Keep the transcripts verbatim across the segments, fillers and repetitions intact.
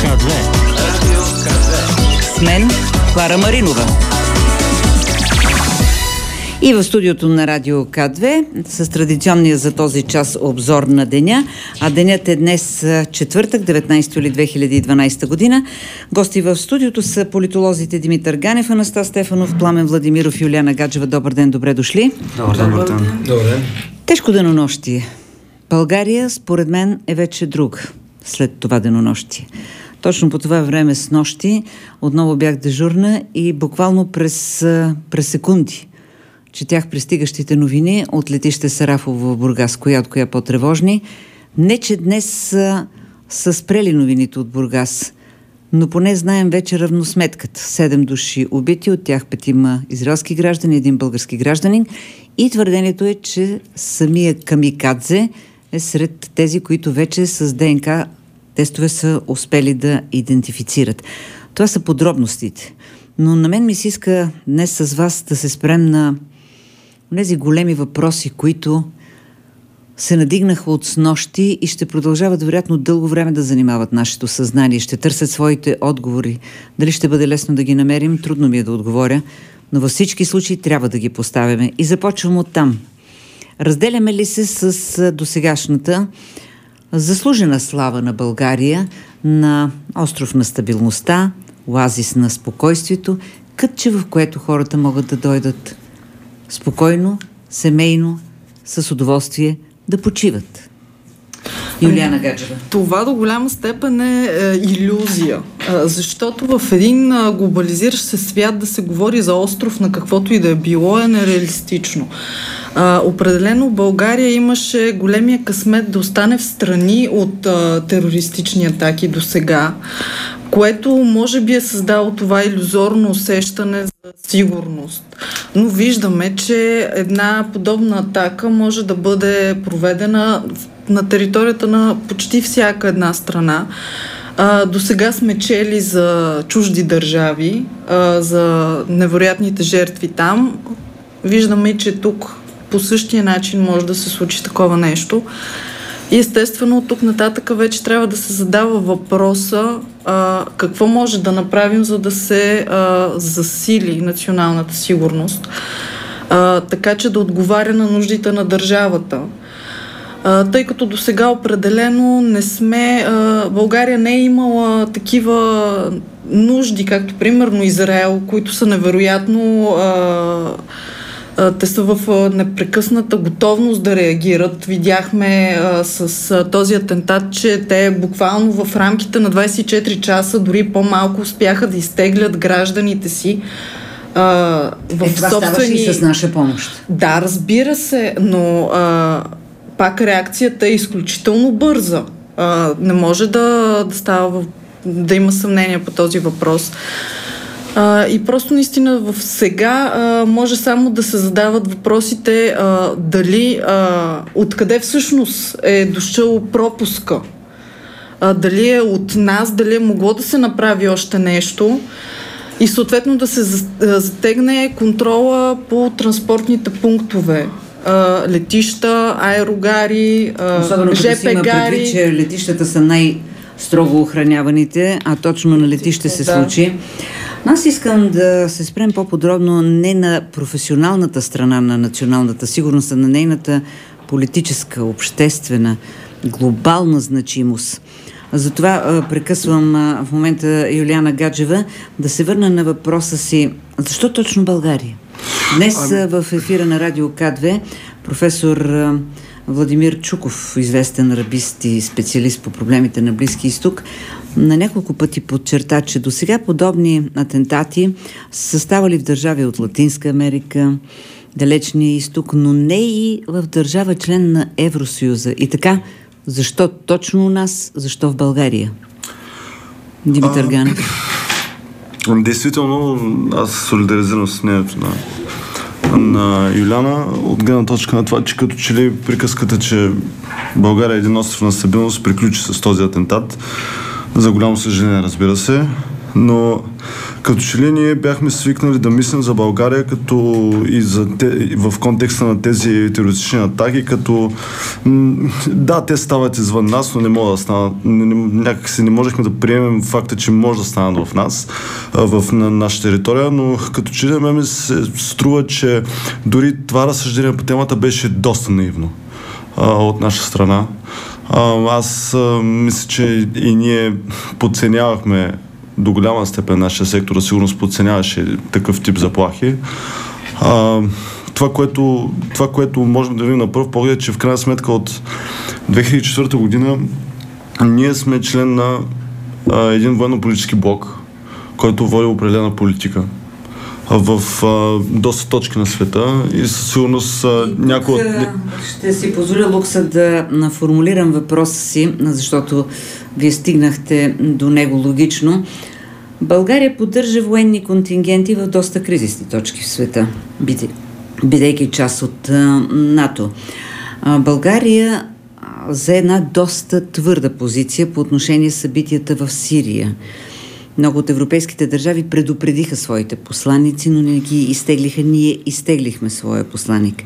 Ка две. Радио Ка две. С мен Клара Маринова. И в студиото на Радио Ка две с традиционния за този час обзор на деня. А денят е днес четвъртък, деветнайсети юли две хиляди и дванайсета година. Гости в студиото са политолозите Димитър Ганев, Анастас Стефанов, Пламен Владимиров и Юлиана Гаджева. Добър ден, добре дошли. Добър ден. Добър ден. Добър ден. Тежко денонощие. България, според мен, е вече друг след това денонощие. Точно по това време с нощи отново бях дежурна и буквално през, през секунди четях пристигащите новини от летище Сарафово в Бургас, коя от коя по-тревожни. Не, че днес са, са спрели новините от Бургас, но поне знаем вече равносметката. Седем души убити, от тях петима израелски граждани, един български гражданин. И твърдението е, че самия камикадзе е сред тези, които вече с ДНК тестове са успели да идентифицират. Това са подробностите. Но на мен ми се иска днес с вас да се спрем на тези големи въпроси, които се надигнаха от снощи и ще продължават вероятно дълго време да занимават нашето съзнание. Ще търсят своите отговори. Дали ще бъде лесно да ги намерим, трудно ми е да отговоря, но във всички случаи трябва да ги поставяме. И започвам от там. Разделяме ли се с досегашната заслужена слава на България, на остров на стабилността, оазис на спокойствието, кътче, в което хората могат да дойдат спокойно, семейно, с удоволствие да почиват? Юлиана Гаджева. Това до голяма степен е, е илюзия, а, защото в един а, глобализиращ се свят да се говори за остров на каквото и да е било е нереалистично. А, определено България имаше големия късмет да остане в страни от а, терористични атаки до сега, което може би е създало това илюзорно усещане за сигурност. Но виждаме, че една подобна атака може да бъде проведена на територията на почти всяка една страна. А, до сега сме чели за чужди държави, а, за невероятните жертви там. Виждаме, че тук по същия начин може да се случи такова нещо. И естествено от тук нататък вече трябва да се задава въпроса а, какво може да направим, за да се а, засили националната сигурност, а, така че да отговаря на нуждите на държавата. А, тъй като до сега определено не сме... А, България не е имала такива нужди, както примерно Израел, които са невероятно... А, Те са в непрекъсната готовност да реагират. Видяхме а, с а, този атентат, че те буквално в рамките на двайсет и четири часа, дори по-малко, успяха да изтеглят гражданите си а, в е, това собствени... ставаше и с наша помощ. Да, разбира се, но а, пак реакцията е изключително бърза. А, не може да, да става, да има съмнение по този въпрос. Uh, и просто наистина в сега uh, може само да се задават въпросите uh, дали uh, откъде всъщност е дошъл пропуска, uh, дали е от нас, дали е могло да се направи още нещо и съответно да се затегне контрола по транспортните пунктове. Uh, летища, аерогари, uh, ЖП гари. Предвид, че летищата са най-строго охраняваните, а точно на летище се да. случи. Аз искам да се спрем по-подробно не на професионалната страна на националната сигурност, а на нейната политическа, обществена, глобална значимост. Затова а, прекъсвам а, в момента Юлиана Гаджева да се върна на въпроса си. Защо точно България? Днес а, в ефира на Радио Ка две професор а, Владимир Чуков, известен арабист и специалист по проблемите на Близки изток, на няколко пъти подчерта, че досега подобни атентати са ставали в държави от Латинска Америка, Далечния изток, но не и в държава член на Евросъюза. И така, защо точно у нас, защо в България? Димитър Ганев. Действително, аз солидаризирам с мнението на, на Юляна, от гледна точка на това, че като че ли приказката, че България е един остров на стабилност, приключи с този атентат. За голямо съжаление, разбира се. Но като че ли ние бяхме свикнали да мислим за България като и за те, и в контекста на тези терористични атаки, като м- да, те стават извън нас, но не могат да станат. Някакси не можехме да приемем факта, че може да станат в нас, в на наша територия, но като че ли на мен ми се струва, че дори това разсъждение по темата беше доста наивно а, от наша страна. А, аз а, мисля, че и ние подценявахме до голяма степен нашия сектор, сигурно подценяваше такъв тип заплахи. А, това, което, това, което можем да видим на пръв поглед, че в крайна сметка от две хиляди и четвърта година ние сме член на а, един военно-политически блок, който води определена политика в а, доста точки на света и със сигурност някои от... Ще си позволя лукса да формулирам въпроса си, защото вие стигнахте до него логично. България поддържа военни контингенти в доста кризисни точки в света, бидейки част от а, НАТО. А, България за една доста твърда позиция по отношение събитията в Сирия. Много от европейските държави предупредиха своите посланици, но не ги изтеглиха. Ние изтеглихме своя посланик.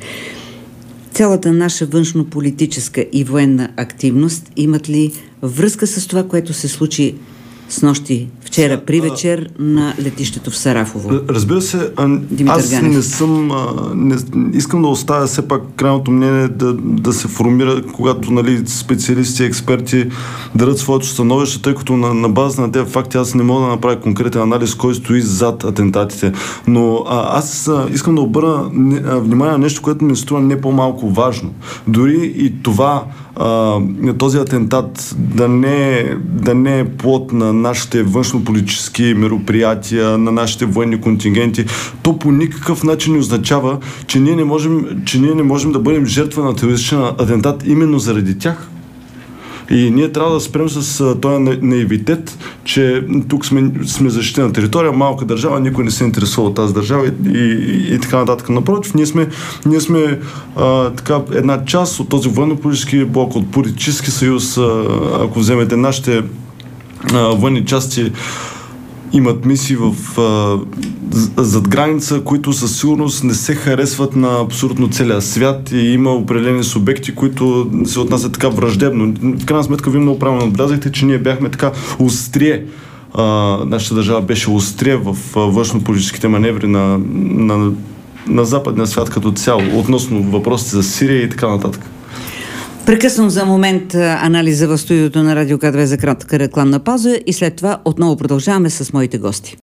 Цялата наша външно-политическа и военна активност имат ли връзка с това, което се случи с нощи вчера при вечер на летището в Сарафово? Разбира се, а, аз Ганев. не съм... А, не, искам да оставя все пак крайното мнение да, да се формира, когато нали, специалисти, експерти дадат своето становище, тъй като на, на база на тези факти аз не мога да направя конкретен анализ, кой стои зад атентатите. Но а, аз а, искам да обърна а, внимание на нещо, което ми се струва не по-малко важно. Дори и това Uh, този атентат да не, да не е плод на нашите външно-политически мероприятия, на нашите военни контингенти, то по никакъв начин не означава, че ние не можем, че ние не можем да бъдем жертва на терористичен атентат именно заради тях. И ние трябва да спрем с uh, този наивитет, че тук сме, сме защитена територия, малка държава, никой не се интересува от тази държава и, и, и така нататък. Напротив, ние сме, ние сме а, така, една част от този военно-политически блок, от политически съюз, а, ако вземете нашите а, военни части, имат мисии в а, зад граница, които със сигурност не се харесват на абсолютно целия свят и има определени субекти, които се отнасят така враждебно. В крайна сметка, вие много правилно отбелязахте, че ние бяхме така острие. А, нашата държава беше острие в външно-политическите маневри на, на, на западния свят като цяло, относно въпросите за Сирия и така нататък. Прекъсвам за момент анализа в студиото на Радио К две за кратка рекламна пауза и след това отново продължаваме с моите гости.